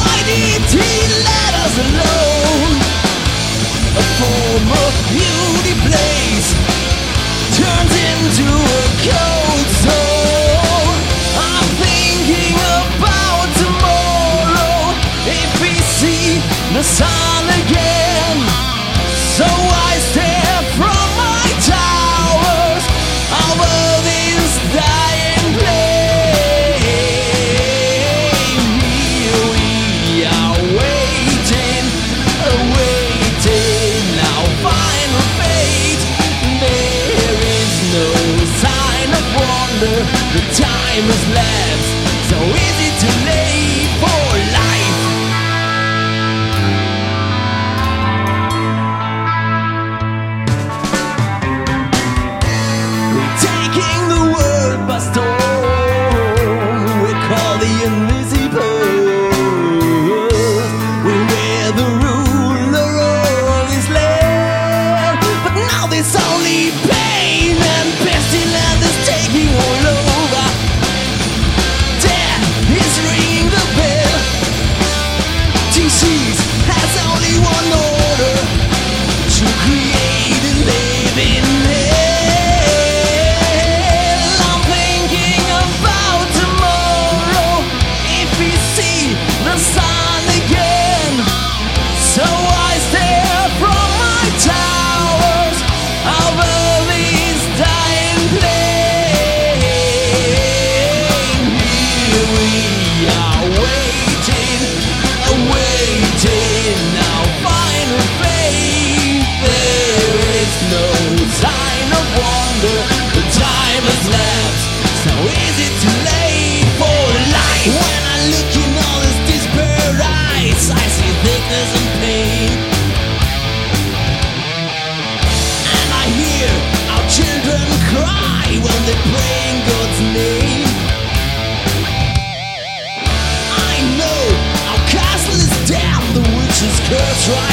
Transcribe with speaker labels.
Speaker 1: Why did he let us alone? A former beauty place turns into a cold zone. I'm thinking about tomorrow, if we see the sun again. So I stare from my towers over this dying plain. Here we are waiting, awaiting our final fate. There is no sign of wonder, the time has lapsed. So is it too late for life? We're taking the world by storm. We call the invisible. We're where the ruler of this land. But now there's only pain and pestilence is taking all over. Death is ringing the bell. Disease has only one order: to create and live in hell. I'm thinking about tomorrow, if we see the sun again. So I stare from my towers over this dying plain. Here we are waiting, awaiting our final fate. There is no sign of wonder, the time has lapsed. So is it too late for life? When I look in all this disparate eyes, I see thickness and pain. And I hear our children cry when they pray in God's name. I know our castle is down, the witch's curse right